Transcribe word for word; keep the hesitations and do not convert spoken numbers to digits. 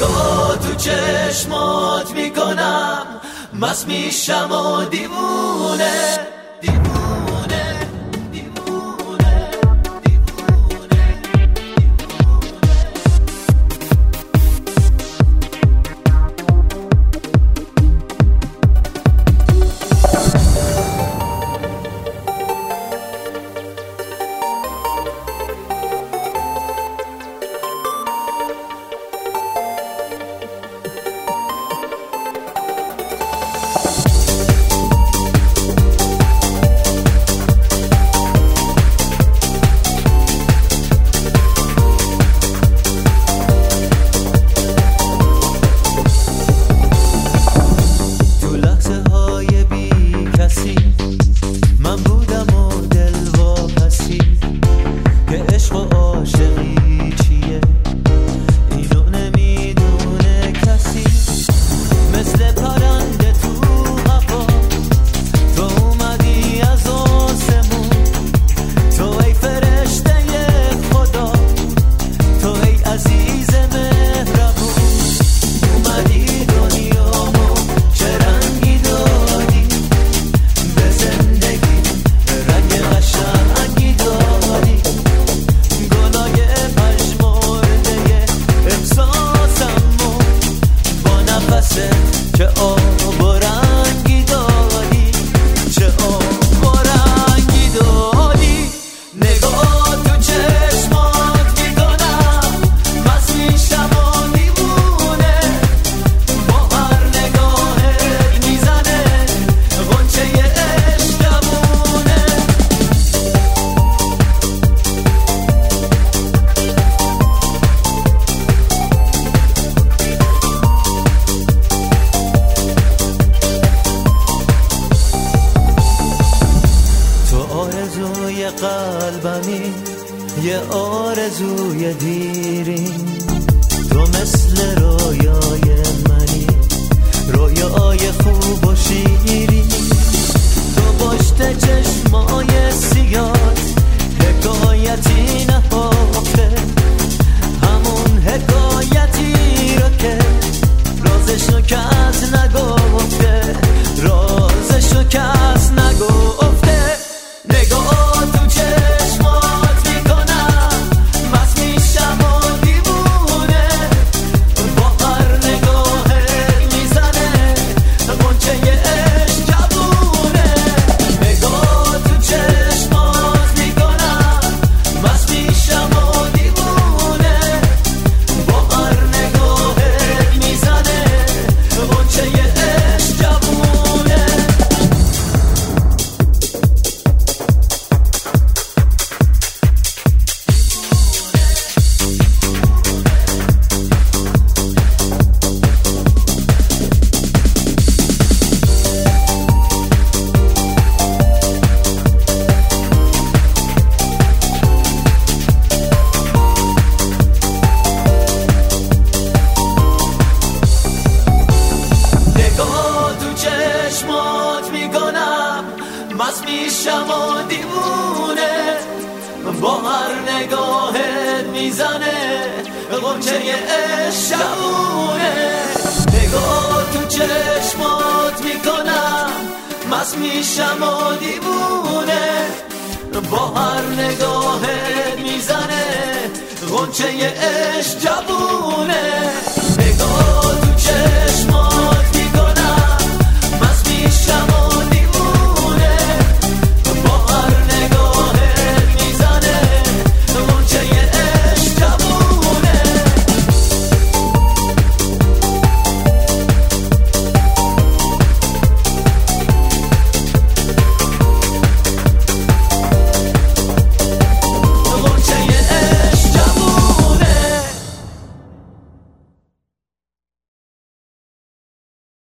نگاه تو چشمات میکنم، مست میشم و دیوونه دیوونه دیوونه دیوونه من بودم و دل واپسی که عشق و عاشقی چیه، اینو نمیدونه کسی. مثل پرنده تو هوا تو اومدی از آسمون، تو ای فرشته خدا، تو ای عزیز مهربون. اومدی دنیامو چه رنگی دادی، به زندگی رنگ قشنگی دادی. گلای پژمرده احساسمو با نفست چه آب و رنگی دادی، چه آب و رنگی دادی. نگاه تو چشمات میکنم، مست میشم و دیوونه. با هر نگاهت میزنه غنچه عشق جوونه. تو آرزوی قلبمی، یه آرزوی دیرین. تو مثل رویای منی، رویای خوب و شیرین. تو پشت چشمای سیاد حکایتی نهفته، همون حکایتی رو که رازشو کس نگفته، رازشو کس نگفته. نگاه تو چشمات میکنم، مست میشم و دیوونه. با هر نگاهت میزنه غنچه عشق جوونه. نگاه تو چشمات میکنم، مست میشم و دیوونه. با هر نگاهت میزنه غنچه عشق جوونه. نگاه تو چشمات میکنم، مست میشم و دیوونه. با هر نگاهت میزنه غنچه عشق جوونه. نگاه تو چشمات میکنم، مست میشم و دیوونه. با هر نگاهت میزنه غنچه عشق جوونه.